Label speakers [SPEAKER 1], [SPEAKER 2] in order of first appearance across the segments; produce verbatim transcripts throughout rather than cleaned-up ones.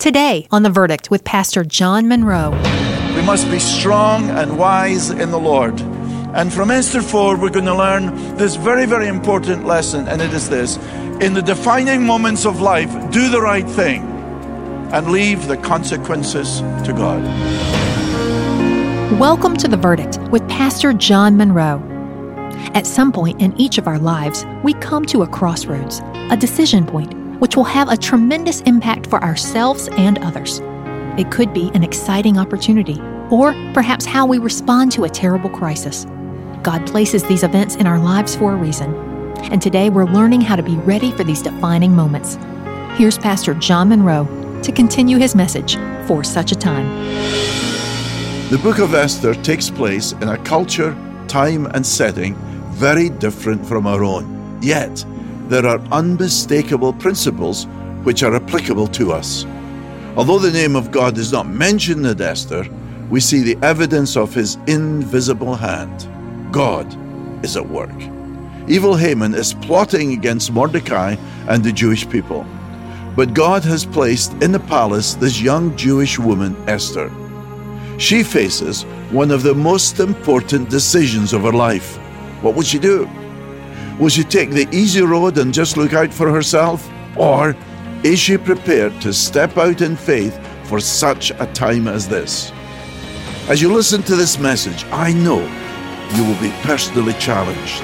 [SPEAKER 1] Today on The Verdict with Pastor John Monroe.
[SPEAKER 2] We must be strong and wise in the Lord. And from Esther four, we're going to learn this very, very important lesson, and it is this. In the defining moments of life, do the right thing and leave the consequences to God.
[SPEAKER 1] Welcome to The Verdict with Pastor John Monroe. At some point in each of our lives, we come to a crossroads, a decision point, which will have a tremendous impact for ourselves and others. It could be an exciting opportunity, or perhaps how we respond to a terrible crisis. God places these events in our lives for a reason, and today we're learning how to be ready for these defining moments. Here's Pastor John Monroe to continue his message for such a time.
[SPEAKER 2] The book of Esther takes place in a culture, time, and setting very different from our own. Yet, there are unmistakable principles which are applicable to us. Although the name of God is not mentioned in Esther, we see the evidence of his invisible hand. God is at work. Evil Haman is plotting against Mordecai and the Jewish people. But God has placed in the palace this young Jewish woman, Esther. She faces one of the most important decisions of her life. What will she do? Will she take the easy road and just look out for herself? Or is she prepared to step out in faith for such a time as this? As you listen to this message, I know you will be personally challenged.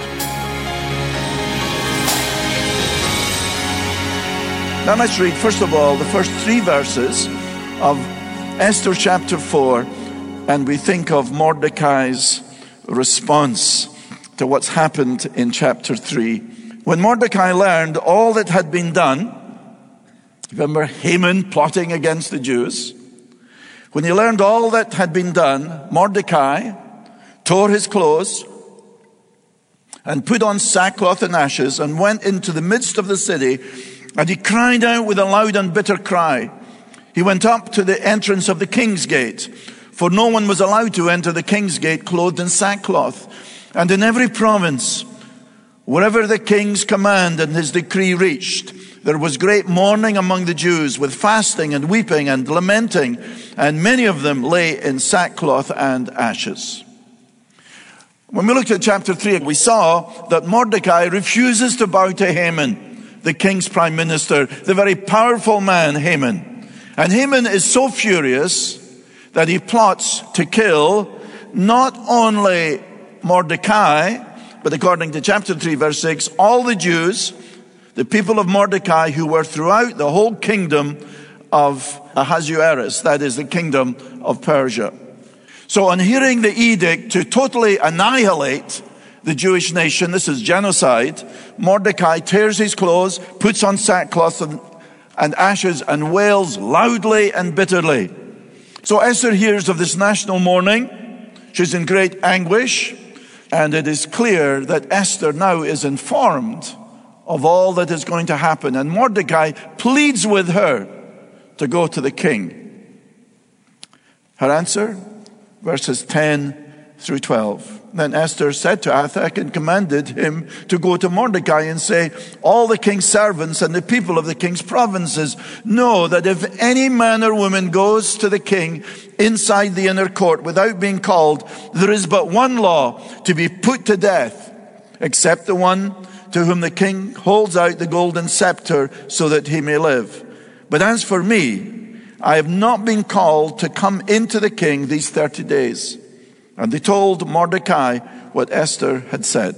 [SPEAKER 2] Now let's read, first of all, the first three verses of Esther chapter four, and we think of Mordecai's response to what's happened in chapter three. When Mordecai learned all that had been done, remember Haman plotting against the Jews? When he learned all that had been done, Mordecai tore his clothes and put on sackcloth and ashes and went into the midst of the city, and he cried out with a loud and bitter cry. He went up to the entrance of the king's gate, for no one was allowed to enter the king's gate clothed in sackcloth. And in every province, wherever the king's command and his decree reached, there was great mourning among the Jews, with fasting and weeping and lamenting, and many of them lay in sackcloth and ashes. When we looked at chapter three, we saw that Mordecai refuses to bow to Haman, the king's prime minister, the very powerful man, Haman. And Haman is so furious that he plots to kill not only Mordecai, but according to chapter three, verse six, all the Jews, the people of Mordecai who were throughout the whole kingdom of Ahasuerus, that is the kingdom of Persia. So on hearing the edict to totally annihilate the Jewish nation, this is genocide, Mordecai tears his clothes, puts on sackcloth and, and ashes, and wails loudly and bitterly. So Esther hears of this national mourning. She's in great anguish. And it is clear that Esther now is informed of all that is going to happen. And Mordecai pleads with her to go to the king. Her answer, verses ten through twelve. Then Esther said to Hathach and commanded him to go to Mordecai and say, all the king's servants and the people of the king's provinces know that if any man or woman goes to the king inside the inner court without being called, there is but one law, to be put to death, except the one to whom the king holds out the golden scepter so that he may live. But as for me, I have not been called to come into the king these thirty days. And they told Mordecai what Esther had said.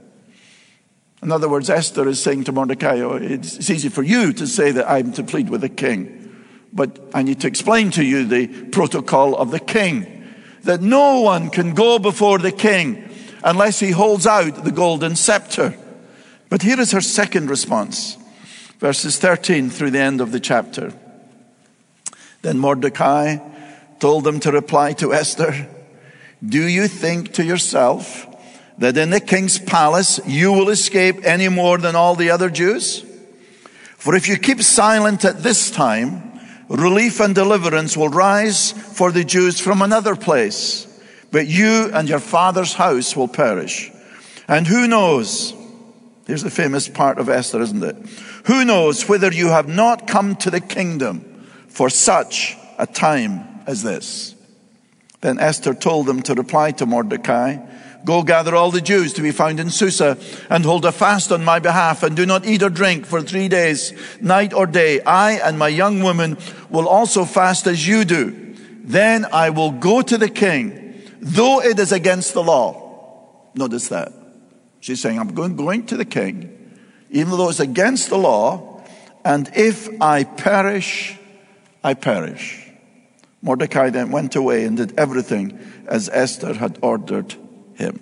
[SPEAKER 2] In other words, Esther is saying to Mordecai, oh, it's easy for you to say that I'm to plead with the king, but I need to explain to you the protocol of the king, that no one can go before the king unless he holds out the golden scepter. But here is her second response, verses thirteen through the end of the chapter. Then Mordecai told them to reply to Esther, do you think to yourself that in the king's palace you will escape any more than all the other Jews? For if you keep silent at this time, relief and deliverance will rise for the Jews from another place, but you and your father's house will perish. And who knows, here's the famous part of Esther, isn't it? Who knows whether you have not come to the kingdom for such a time as this. Then Esther told them to reply to Mordecai, go gather all the Jews to be found in Susa and hold a fast on my behalf and do not eat or drink for three days, night or day. I and my young woman will also fast as you do. Then I will go to the king, though it is against the law. Notice that. She's saying, I'm going, going to the king, even though it's against the law, and if I perish, I perish. Mordecai then went away and did everything as Esther had ordered him.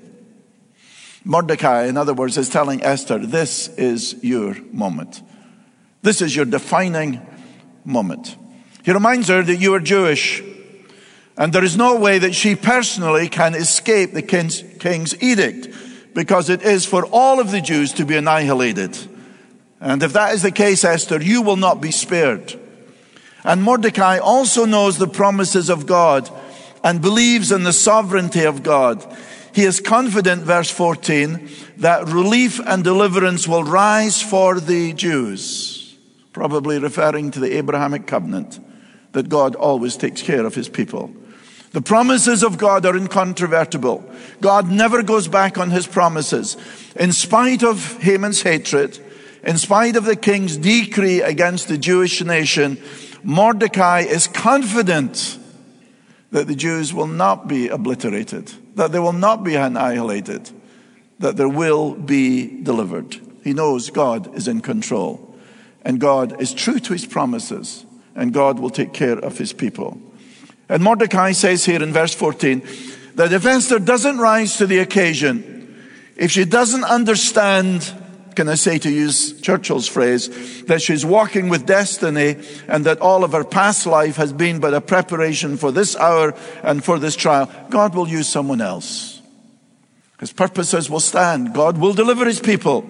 [SPEAKER 2] Mordecai, in other words, is telling Esther, this is your moment. This is your defining moment. He reminds her that you are Jewish, and there is no way that she personally can escape the king's, king's edict, because it is for all of the Jews to be annihilated. And if that is the case, Esther, you will not be spared. And Mordecai also knows the promises of God and believes in the sovereignty of God. He is confident, verse fourteen, that relief and deliverance will rise for the Jews, probably referring to the Abrahamic covenant, that God always takes care of his people. The promises of God are incontrovertible. God never goes back on his promises. In spite of Haman's hatred, in spite of the king's decree against the Jewish nation, Mordecai is confident that the Jews will not be obliterated, that they will not be annihilated, that there will be delivered. He knows God is in control, and God is true to his promises, and God will take care of his people. And Mordecai says here in verse fourteen that if Esther doesn't rise to the occasion, if she doesn't understand, can I say, to use Churchill's phrase, that she's walking with destiny and that all of her past life has been but a preparation for this hour and for this trial, God will use someone else. His purposes will stand. God will deliver his people.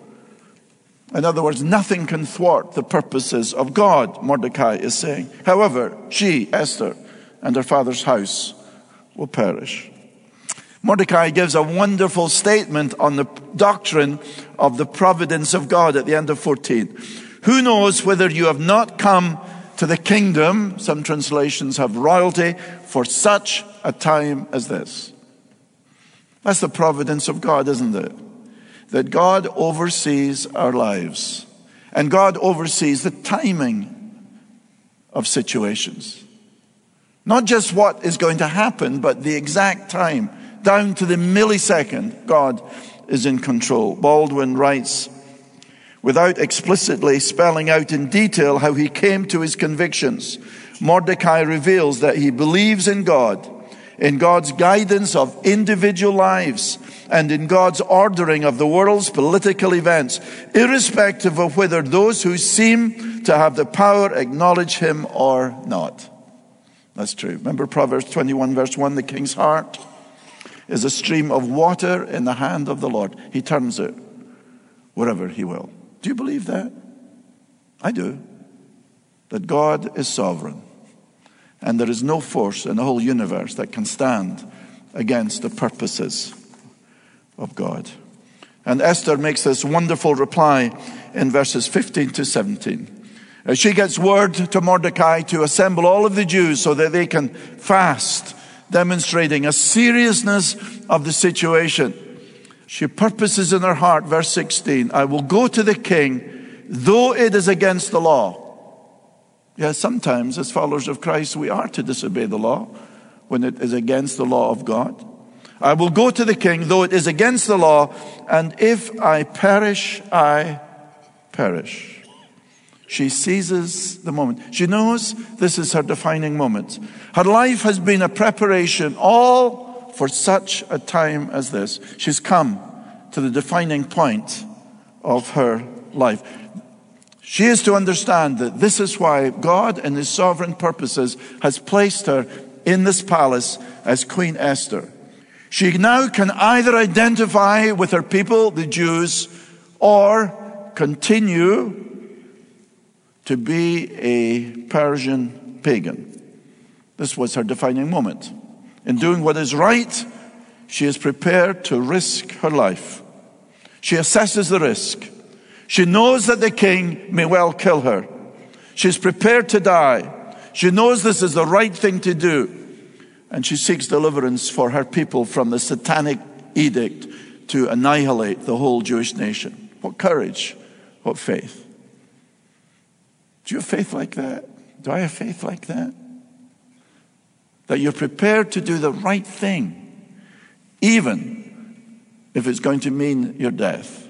[SPEAKER 2] In other words, nothing can thwart the purposes of God, Mordecai is saying. However, she, Esther, and her father's house will perish. Mordecai gives a wonderful statement on the doctrine of the providence of God at the end of fourteen. Who knows whether you have not come to the kingdom, some translations have royalty, for such a time as this. That's the providence of God, isn't it? That God oversees our lives. And God oversees the timing of situations. Not just what is going to happen, but the exact time. Down to the millisecond, God is in control. Baldwin writes, without explicitly spelling out in detail how he came to his convictions, Mordecai reveals that he believes in God, in God's guidance of individual lives, and in God's ordering of the world's political events, irrespective of whether those who seem to have the power acknowledge him or not. That's true. Remember Proverbs twenty-one verse one, the king's heart is a stream of water in the hand of the Lord. He turns it wherever he will. Do you believe that? I do. That God is sovereign. And there is no force in the whole universe that can stand against the purposes of God. And Esther makes this wonderful reply in verses fifteen to seventeen. As she gets word to Mordecai to assemble all of the Jews so that they can fast, demonstrating a seriousness of the situation. She purposes in her heart, verse sixteen, I will go to the king, though it is against the law. Yes, sometimes as followers of Christ, we are to disobey the law when it is against the law of God. I will go to the king, though it is against the law, and if I perish, I perish. She seizes the moment. She knows this is her defining moment. Her life has been a preparation, all for such a time as this. She's come to the defining point of her life. She is to understand that this is why God in his sovereign purposes has placed her in this palace as Queen Esther. She now can either identify with her people, the Jews, or continue to be a Persian pagan. This was her defining moment. In doing what is right, she is prepared to risk her life. She assesses the risk. She knows that the king may well kill her. She is prepared to die. She knows this is the right thing to do. And she seeks deliverance for her people from the satanic edict to annihilate the whole Jewish nation. What courage, what faith. Do you have faith like that? Do I have faith like that? That you're prepared to do the right thing, even if it's going to mean your death.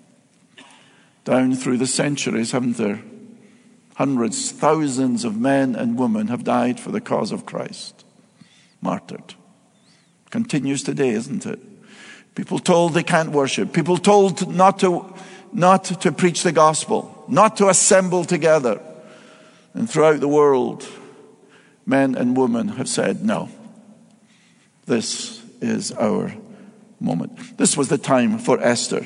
[SPEAKER 2] Down through the centuries, haven't there? Hundreds, thousands of men and women have died for the cause of Christ. Martyred. Continues today, isn't it? People told they can't worship. People told not to, not to preach the gospel. Not to assemble together. And throughout the world, men and women have said, no. This is our moment. This was the time for Esther.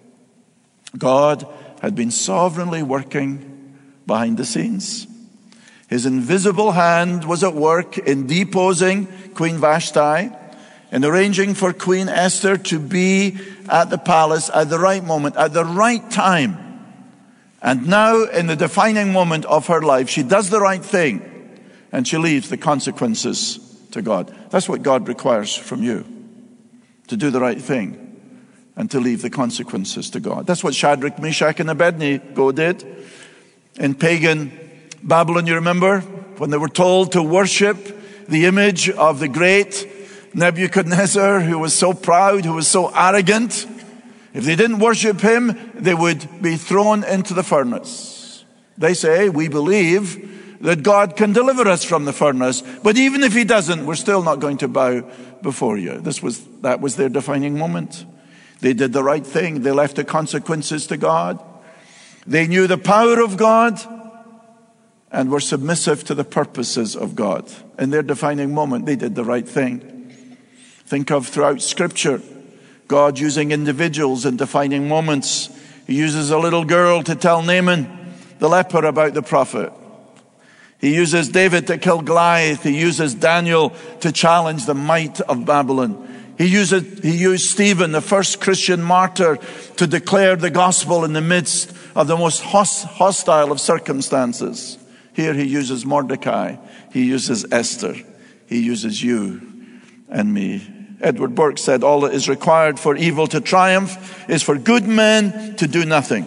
[SPEAKER 2] God had been sovereignly working behind the scenes. His invisible hand was at work in deposing Queen Vashti and arranging for Queen Esther to be at the palace at the right moment, at the right time. And now, in the defining moment of her life, she does the right thing and she leaves the consequences to God. That's what God requires from you, to do the right thing and to leave the consequences to God. That's what Shadrach, Meshach, and Abednego did in pagan Babylon. You remember when they were told to worship the image of the great Nebuchadnezzar, who was so proud, who was so arrogant. If they didn't worship him, they would be thrown into the furnace. They say, we believe that God can deliver us from the furnace, but even if he doesn't, we're still not going to bow before you. This was, that was their defining moment. They did the right thing. They left the consequences to God. They knew the power of God and were submissive to the purposes of God. In their defining moment, they did the right thing. Think of throughout Scripture, God using individuals in defining moments. He uses a little girl to tell Naaman, the leper, about the prophet. He uses David to kill Goliath. He uses Daniel to challenge the might of Babylon. He used, he used Stephen, the first Christian martyr, to declare the gospel in the midst of the most hostile of circumstances. Here he uses Mordecai. He uses Esther. He uses you and me. Edward Burke said, all that is required for evil to triumph is for good men to do nothing.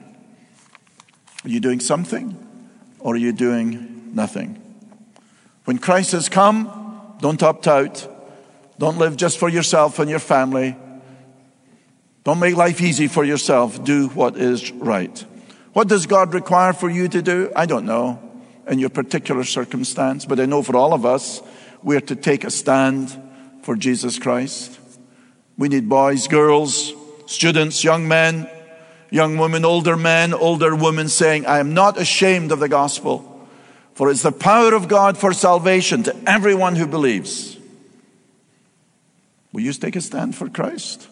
[SPEAKER 2] Are you doing something or are you doing nothing? When Christ has come, don't opt out. Don't live just for yourself and your family. Don't make life easy for yourself. Do what is right. What does God require for you to do? I don't know in your particular circumstance, but I know for all of us, we're to take a stand for Jesus Christ. We need boys, girls, students, young men, young women, older men, older women saying, I am not ashamed of the gospel, for it's the power of God for salvation to everyone who believes. Will you take a stand for Christ?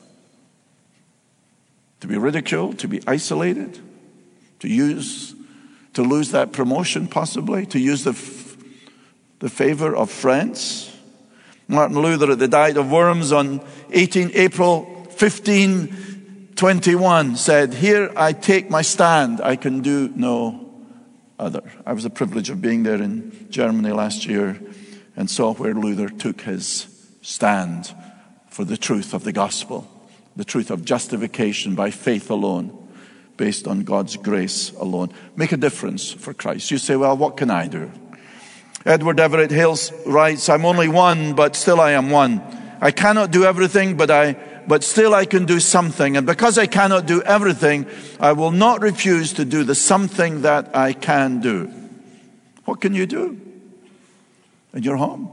[SPEAKER 2] To be ridiculed, to be isolated, to use, to lose that promotion possibly, to use the, the favor of friends. Martin Luther at the Diet of Worms on eighteenth April fifteen twenty-one said, here I take my stand, I can do no other. I was the privilege of being there in Germany last year and saw where Luther took his stand for the truth of the gospel, the truth of justification by faith alone, based on God's grace alone. Make a difference for Christ. You say, well, what can I do? Edward Everett Hales writes, I'm only one, but still I am one. I cannot do everything, but I, but still I can do something. And because I cannot do everything, I will not refuse to do the something that I can do. What can you do? In your home?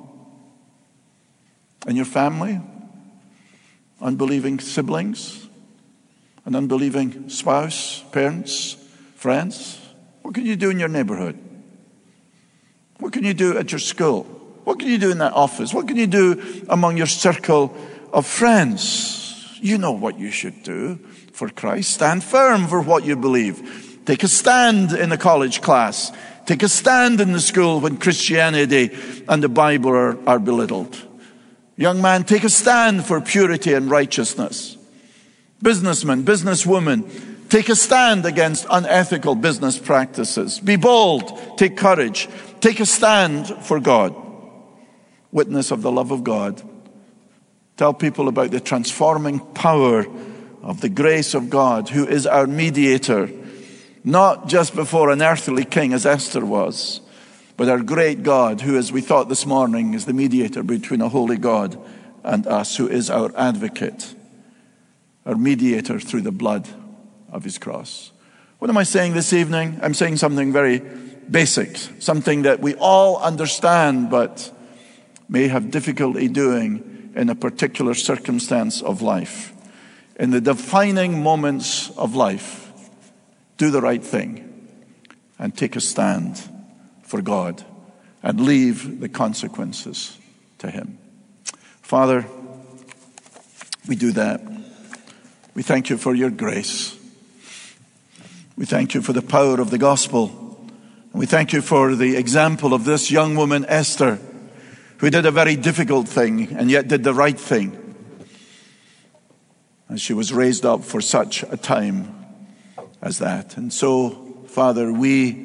[SPEAKER 2] In your family? Unbelieving siblings? An unbelieving spouse, parents, friends? What can you do in your neighborhood? What can you do at your school? What can you do in that office? What can you do among your circle of friends? You know what you should do for Christ. Stand firm for what you believe. Take a stand in the college class. Take a stand in the school when Christianity and the Bible are, are belittled. Young man, take a stand for purity and righteousness. Businessman, businesswoman, Take a stand against unethical business practices. Be bold. Take courage. Take a stand for God. Witness of the love of God. Tell people about the transforming power of the grace of God, who is our mediator, not just before an earthly king as Esther was, but our great God, who, as we thought this morning, is the mediator between a holy God and us, who is our advocate, our mediator through the blood of his cross. What am I saying this evening? I'm saying something very basic, something that we all understand but may have difficulty doing in a particular circumstance of life. In the defining moments of life, do the right thing and take a stand for God and leave the consequences to him. Father, we do that. We thank you for your grace. We thank you for the power of the gospel. And we thank you for the example of this young woman, Esther, who did a very difficult thing and yet did the right thing. And she was raised up for such a time as that. And so, Father, we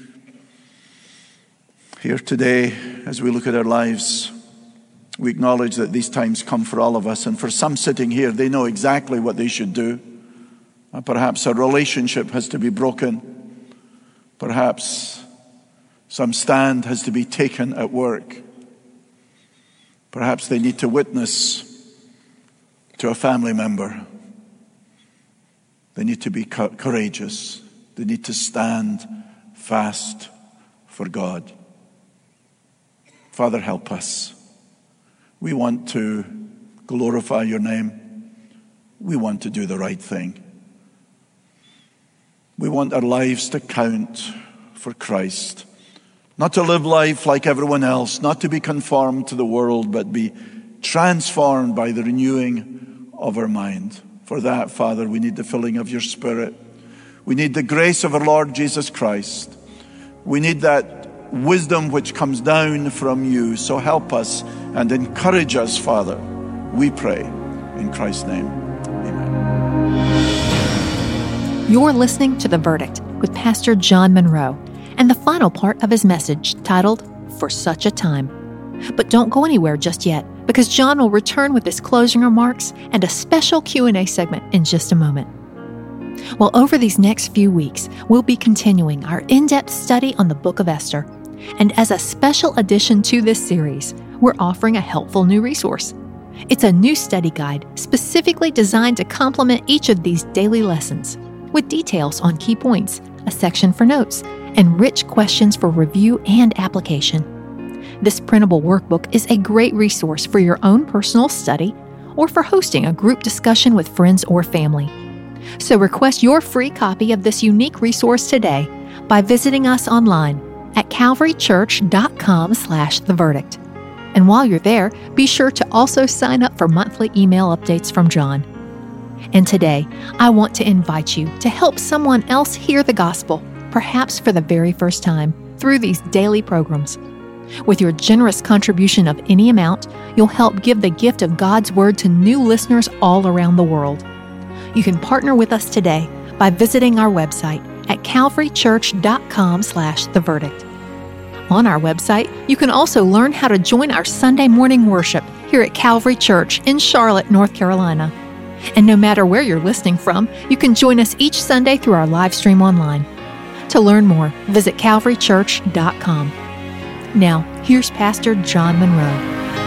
[SPEAKER 2] here today, as we look at our lives, we acknowledge that these times come for all of us. And for some sitting here, they know exactly what they should do. And perhaps a relationship has to be broken. Perhaps some stand has to be taken at work. Perhaps they need to witness to a family member. They need to be courageous. They need to stand fast for God. Father, help us. We want to glorify your name. We want to do the right thing. We want our lives to count for Christ. Not to live life like everyone else, not to be conformed to the world, but be transformed by the renewing of our mind. For that, Father, we need the filling of your Spirit. We need the grace of our Lord Jesus Christ. We need that wisdom which comes down from you. So help us and encourage us, Father, we pray in Christ's name. Amen.
[SPEAKER 1] You're listening to The Verdict with Pastor John Monroe and the final part of his message titled, For Such a Time. But don't go anywhere just yet, because John will return with his closing remarks and a special Q and A segment in just a moment. Well, over these next few weeks, we'll be continuing our in-depth study on the book of Esther. And as a special addition to this series, we're offering a helpful new resource. It's a new study guide specifically designed to complement each of these daily lessons, with details on key points, a section for notes, and rich questions for review and application. This printable workbook is a great resource for your own personal study or for hosting a group discussion with friends or family. So request your free copy of this unique resource today by visiting us online at calvarychurch.com slash the verdict. And while you're there, be sure to also sign up for monthly email updates from John. And today, I want to invite you to help someone else hear the gospel, perhaps for the very first time, through these daily programs. With your generous contribution of any amount, you'll help give the gift of God's Word to new listeners all around the world. You can partner with us today by visiting our website at calvarychurch.com slash the verdict. On our website, you can also learn how to join our Sunday morning worship here at Calvary Church in Charlotte, North Carolina. And no matter where you're listening from, you can join us each Sunday through our live stream online. To learn more, visit calvary church dot com. Now, here's Pastor John Monroe.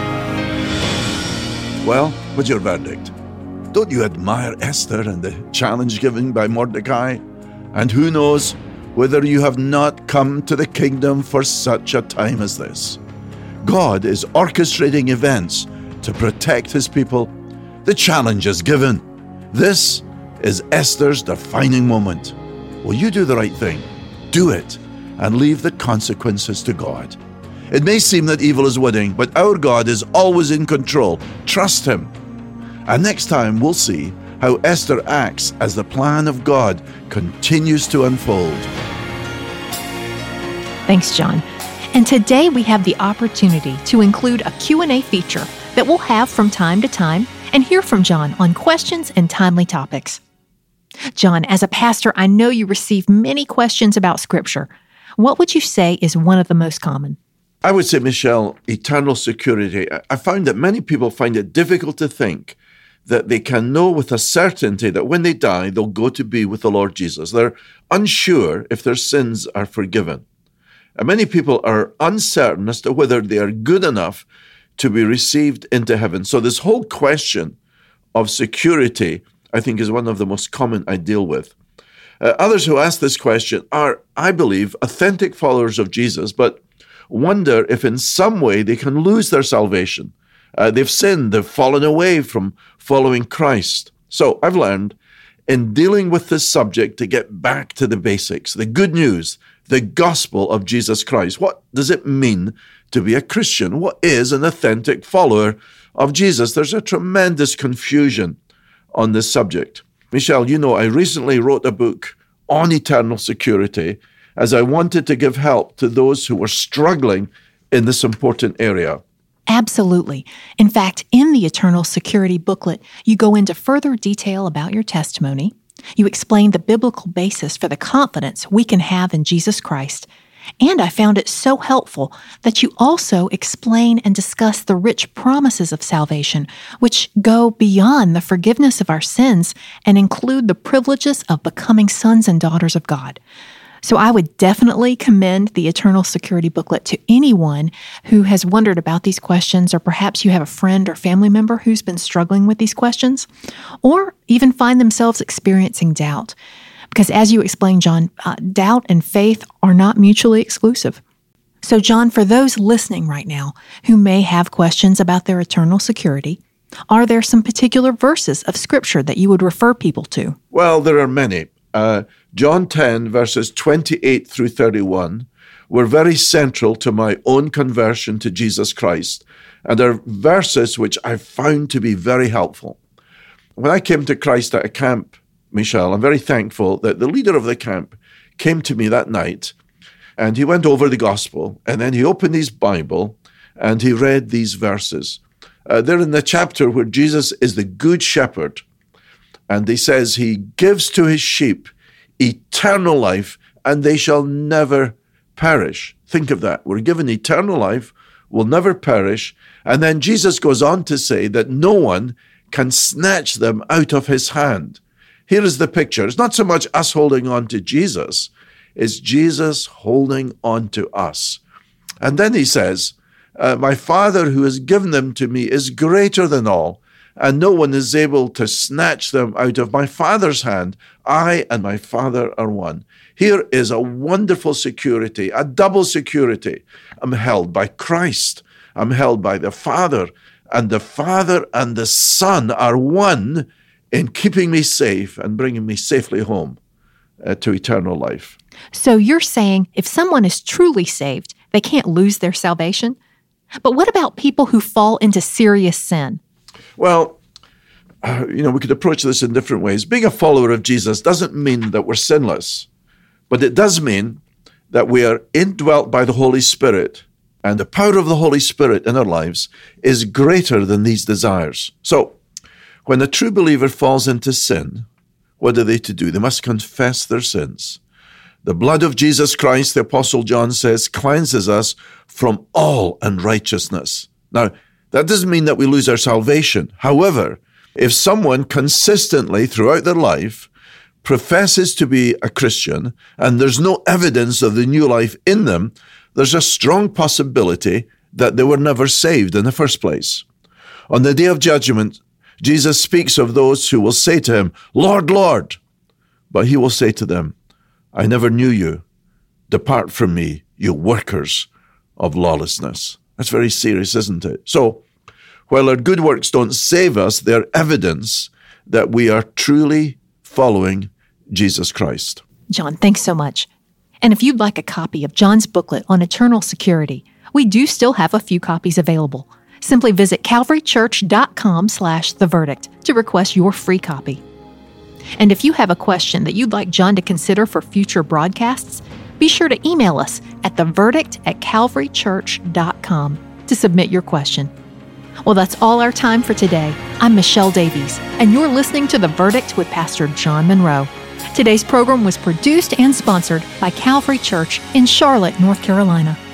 [SPEAKER 2] Well, what's your verdict? Don't you admire Esther and the challenge given by Mordecai? And who knows whether you have not come to the kingdom for such a time as this. God is orchestrating events to protect his people. The challenge is given. This is Esther's defining moment. Will you do the right thing? Do it and leave the consequences to God. It may seem that evil is winning, but our God is always in control. Trust him. And next time we'll see how Esther acts as the plan of God continues to unfold.
[SPEAKER 1] Thanks, John. And today we have the opportunity to include a Q and A feature that we'll have from time to time and hear from John on questions and timely topics. John, as a pastor, I know you receive many questions about Scripture. What would you say is one of the most common?
[SPEAKER 3] I would say, Michelle, eternal security. I found that many people find it difficult to think that they can know with a certainty that when they die, they'll go to be with the Lord Jesus. They're unsure if their sins are forgiven. And many people are uncertain as to whether they are good enough to be received into heaven. So this whole question of security, I think, is one of the most common I deal with. Uh, others who ask this question are, I believe, authentic followers of Jesus, but wonder if in some way they can lose their salvation. Uh, they've sinned, they've fallen away from following Christ. So I've learned in dealing with this subject to get back to the basics, the good news, the gospel of Jesus Christ. What does it mean to be a Christian? What is an authentic follower of Jesus? There's a tremendous confusion on this subject. Michelle, you know, I recently wrote a book on eternal security as I wanted to give help to those who were struggling in this important area.
[SPEAKER 1] Absolutely. In fact, in the Eternal Security booklet, you go into further detail about your testimony. You explain the biblical basis for the confidence we can have in Jesus Christ. And I found it so helpful that you also explain and discuss the rich promises of salvation, which go beyond the forgiveness of our sins and include the privileges of becoming sons and daughters of God. So I would definitely commend the Eternal Security booklet to anyone who has wondered about these questions, or perhaps you have a friend or family member who's been struggling with these questions, or even find themselves experiencing doubt. Because as you explained, John, uh, doubt and faith are not mutually exclusive. So John, for those listening right now who may have questions about their eternal security, are there some particular verses of Scripture that you would refer people to?
[SPEAKER 3] Well, there are many. Uh, John ten, verses twenty-eight through thirty-one, were very central to my own conversion to Jesus Christ, and are verses which I found to be very helpful. When I came to Christ at a camp, Michelle, I'm very thankful that the leader of the camp came to me that night, and he went over the gospel, and then he opened his Bible, and he read these verses. Uh, they're in the chapter where Jesus is the good shepherd, and he says he gives to his sheep eternal life, and they shall never perish. Think of that. We're given eternal life, will never perish. And then Jesus goes on to say that no one can snatch them out of his hand. Here is the picture. It's not so much us holding on to Jesus, it's Jesus holding on to us. And then he says, uh, my Father who has given them to me is greater than all, and no one is able to snatch them out of my Father's hand. I and my Father are one. Here is a wonderful security, a double security. I'm held by Christ. I'm held by the Father, and the Father and the Son are one in keeping me safe and bringing me safely home uh, to eternal life.
[SPEAKER 1] So you're saying if someone is truly saved, they can't lose their salvation? But what about people who fall into serious sin?
[SPEAKER 3] Well, uh, you know, we could approach this in different ways. Being a follower of Jesus doesn't mean that we're sinless, but it does mean that we are indwelt by the Holy Spirit, and the power of the Holy Spirit in our lives is greater than these desires. So, when a true believer falls into sin, what are they to do? They must confess their sins. The blood of Jesus Christ, the Apostle John says, cleanses us from all unrighteousness. Now, that doesn't mean that we lose our salvation. However, if someone consistently throughout their life professes to be a Christian and there's no evidence of the new life in them, there's a strong possibility that they were never saved in the first place. On the day of judgment, Jesus speaks of those who will say to him, Lord, Lord, but he will say to them, I never knew you. Depart from me, you workers of lawlessness. That's very serious, isn't it? So, while our good works don't save us, they're evidence that we are truly following Jesus Christ.
[SPEAKER 1] John, thanks so much. And if you'd like a copy of John's booklet on eternal security, we do still have a few copies available. Simply visit calvarychurch.com slash the verdict to request your free copy. And if you have a question that you'd like John to consider for future broadcasts, be sure to email us at the verdict at calvarychurch dot com to submit your question. Well, that's all our time for today. I'm Michelle Davies, and you're listening to The Verdict with Pastor John Monroe. Today's program was produced and sponsored by Calvary Church in Charlotte, North Carolina.